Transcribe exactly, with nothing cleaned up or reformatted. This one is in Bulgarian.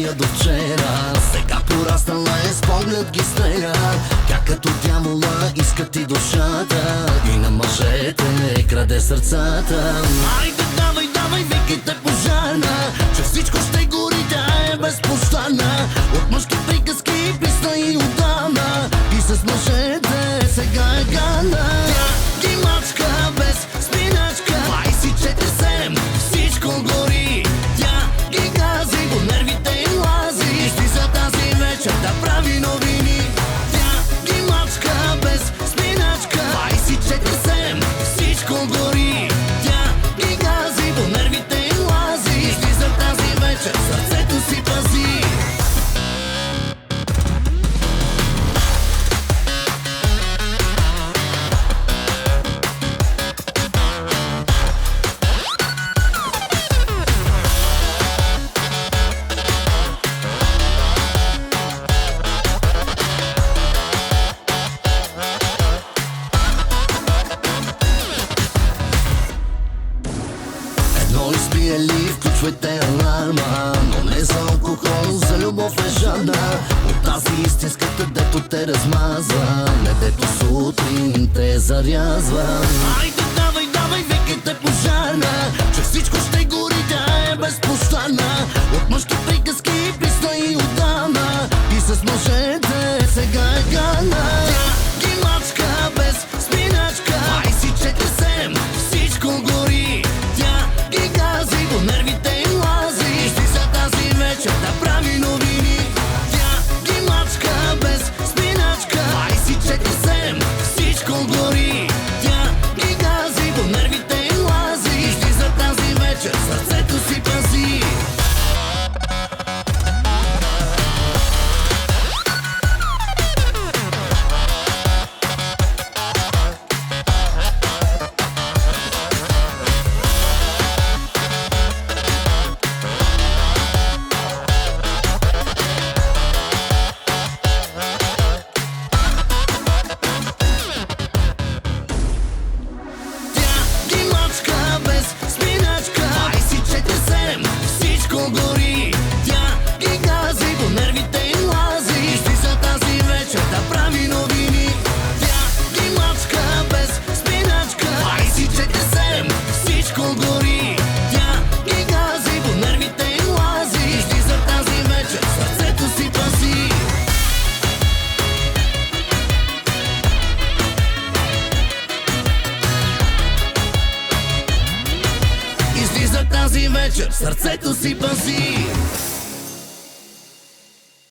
я до вчера. Сега пораснала е, с поглед ги стреля. Тя като дявола иска ти душата и на мъжете краде сърцата. Айде давай, давай, викайте пожарна, че всичко ще гори, тя е безпощадна. От мъжки приказки писна и отдавна, и с мъжете сега е гадна. Тя ги мачка без спиначка, двайсет и четири седем всичко гори. Тя ги гази, по нервите им лази, и излиза тази вечер да прави новини. Тя ги мачка без спиначка, двайсет и четири седем всичко гори. Тя ги гази, по нервите им лази, и излиза тази вечер, сърцето си пази. Но изпиели, включвайте аларма, но не за алкохол, за любов е жадна. От тази истинската, дето те размазва, не дето сутрин те зарязва. Айде давай, давай, викайте пожарна, че всичко ще гори, тя е безпощадна. От мъжки приказки писна и отдавна, и с мъжете сега е гадна. Тя ги мачка без спиначка, двайсет и четири седем всичко гори. Ги гази, по нервите им лази, и излиза тази вечер да прави новини. Тя ги мачка без спиначка, двайсет и четири седем всичко гори. Тя ги гази, по нервите им лази, и излиза тази вечер, сърцето си пази. Без спиначка, двайсет и четири седем всичко гори. Тя ги гази, по нервите им лази, и излиза тази вечер да прави новини. Тя ги мачка без спиначка, двайсет и четири седем всичко гори. Тя ги гази, по нервите им лази, и излиза тази вечер, сърцето си пази. Излиза тази вечер, сърцето си пази.